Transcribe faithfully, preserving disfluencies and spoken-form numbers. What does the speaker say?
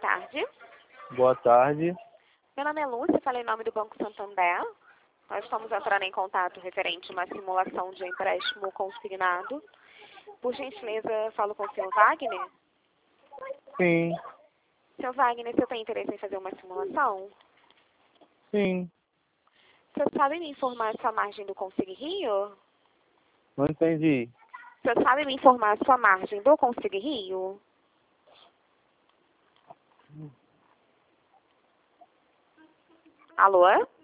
tarde. Boa tarde. Meu nome é Lúcia, falei em nome do Banco Santander. Nós estamos entrando em contato referente a uma simulação de empréstimo consignado. Por gentileza, falo com o senhor Wagner. Sim, Senhor Wagner, você tem interesse em fazer uma simulação? sim. Você sabe me informar a sua margem do Consigne Rio? Não entendi. Você sabe me informar a sua margem do Consigne Rio? Alô?